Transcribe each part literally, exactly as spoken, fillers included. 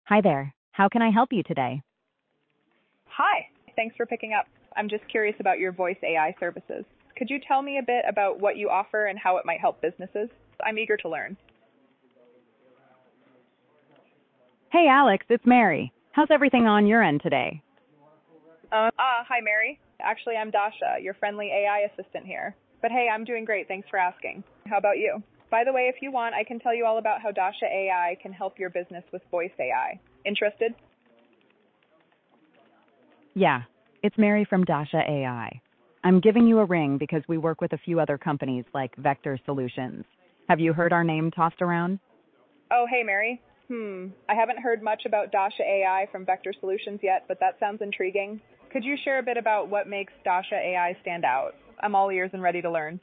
Hi there. How can I help you today? Hi. Thanks for picking up. I'm just curious about your voice A I services. Could you tell me a bit about what you offer and how it might help businesses? I'm eager to learn. Hey, Alex, it's Mary. How's everything on your end today? Uh, ah, hi, Mary. Actually, I'm Dasha, your friendly A I assistant here. But hey, I'm doing great. Thanks for asking. How about you? By the way, if you want, I can tell you all about how Dasha A I can help your business with voice A I. Interested? Yeah, it's Mary from Dasha A I. I'm giving you a ring because we work with a few other companies like Vector Solutions. Have you heard our name tossed around? Oh, hey, Mary. Hmm. I haven't heard much about Dasha A I from Vector Solutions yet, but that sounds intriguing. Could you share a bit about what makes Dasha A I stand out? I'm all ears and ready to learn.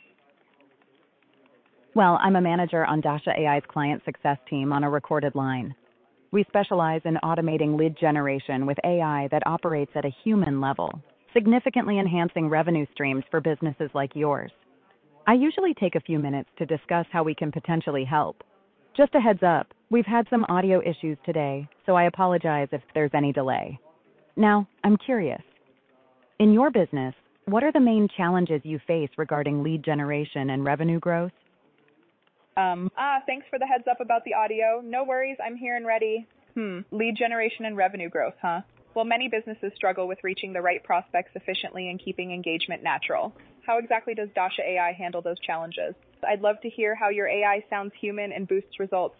Well, I'm a manager on Dasha A I's client success team on a recorded line. We specialize in automating lead generation with A I that operates at a human level, significantly enhancing revenue streams for businesses like yours. I usually take a few minutes to discuss how we can potentially help. Just a heads up, we've had some audio issues today, so I apologize if there's any delay. Now, I'm curious. In your business, what are the main challenges you face regarding lead generation and revenue growth? Um, ah, thanks for the heads up about the audio. No worries, I'm here and ready. Hmm, lead generation and revenue growth, huh? Well, many businesses struggle with reaching the right prospects efficiently and keeping engagement natural. How exactly does Dasha A I handle those challenges? I'd love to hear how your A I sounds human and boosts results.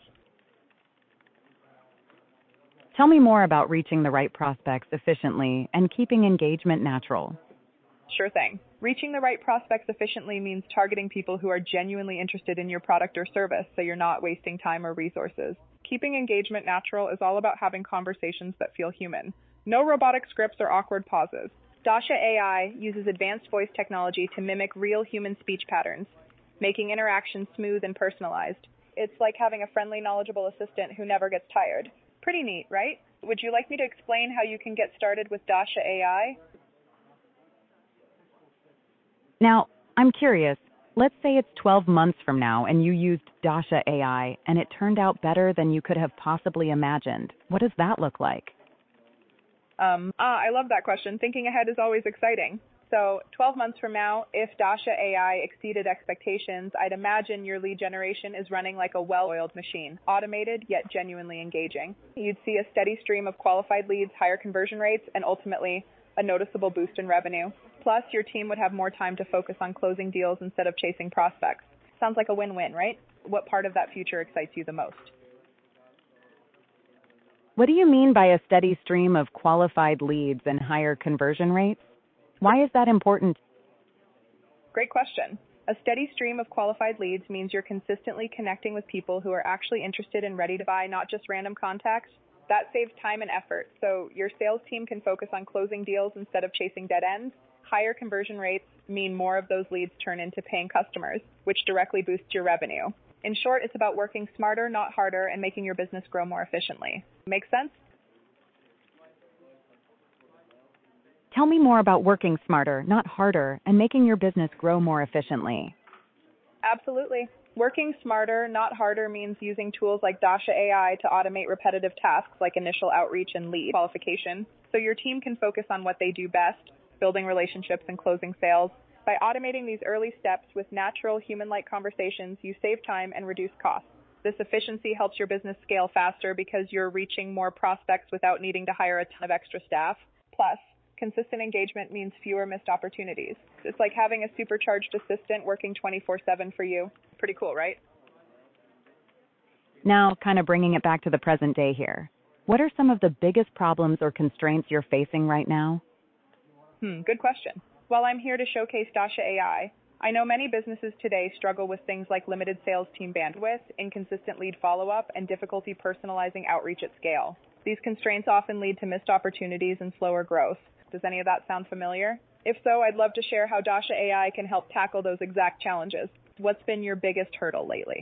Tell me more about reaching the right prospects efficiently and keeping engagement natural. Sure thing. Reaching the right prospects efficiently means targeting people who are genuinely interested in your product or service, so you're not wasting time or resources. Keeping engagement natural is all about having conversations that feel human. No robotic scripts or awkward pauses. Dasha A I uses advanced voice technology to mimic real human speech patterns, making interactions smooth and personalized. It's like having a friendly, knowledgeable assistant who never gets tired. Pretty neat, right? Would you like me to explain how you can get started with Dasha A I? Now, I'm curious. Let's say it's twelve months from now and you used Dasha A I and it turned out better than you could have possibly imagined. What does that look like? Um, ah, I love that question. Thinking ahead is always exciting. So twelve months from now, if Dasha A I exceeded expectations, I'd imagine your lead generation is running like a well-oiled machine, automated yet genuinely engaging. You'd see a steady stream of qualified leads, higher conversion rates, and ultimately a noticeable boost in revenue. Plus, your team would have more time to focus on closing deals instead of chasing prospects. Sounds like a win-win, right? What part of that future excites you the most? What do you mean by a steady stream of qualified leads and higher conversion rates? Why is that important? Great question. A steady stream of qualified leads means you're consistently connecting with people who are actually interested and ready to buy, not just random contacts. That saves time and effort, so your sales team can focus on closing deals instead of chasing dead ends. Higher conversion rates mean more of those leads turn into paying customers, which directly boosts your revenue. In short, it's about working smarter, not harder, and making your business grow more efficiently. Make sense? Tell me more about working smarter, not harder, and making your business grow more efficiently. Absolutely. Working smarter, not harder means using tools like Dasha A I to automate repetitive tasks like initial outreach and lead qualification, so your team can focus on what they do best, building relationships and closing sales. By automating these early steps with natural, human-like conversations, you save time and reduce costs. This efficiency helps your business scale faster because you're reaching more prospects without needing to hire a ton of extra staff. Plus, consistent engagement means fewer missed opportunities. It's like having a supercharged assistant working twenty-four seven for you. Pretty cool, right? Now, kind of bringing it back to the present day here. What are some of the biggest problems or constraints you're facing right now? Hmm, good question. While I'm here to showcase Dasha A I, I know many businesses today struggle with things like limited sales team bandwidth, inconsistent lead follow-up, and difficulty personalizing outreach at scale. These constraints often lead to missed opportunities and slower growth. Does any of that sound familiar? If so, I'd love to share how Dasha A I can help tackle those exact challenges. What's been your biggest hurdle lately?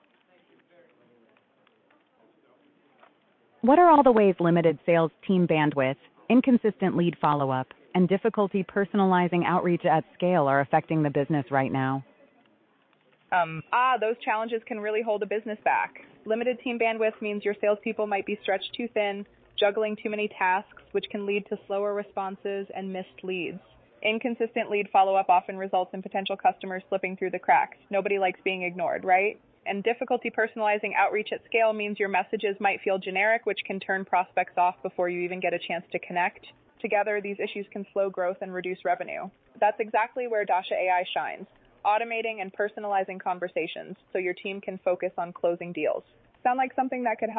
What are all the ways limited sales team bandwidth, inconsistent lead follow-up, and difficulty personalizing outreach at scale are affecting the business right now? Um, ah, those challenges can really hold a business back. Limited team bandwidth means your salespeople might be stretched too thin, juggling too many tasks, which can lead to slower responses and missed leads. Inconsistent lead follow-up often results in potential customers slipping through the cracks. Nobody likes being ignored, right? And difficulty personalizing outreach at scale means your messages might feel generic, which can turn prospects off before you even get a chance to connect. Together, these issues can slow growth and reduce revenue. That's exactly where Dasha A I shines, automating and personalizing conversations so your team can focus on closing deals. Sound like something that could help?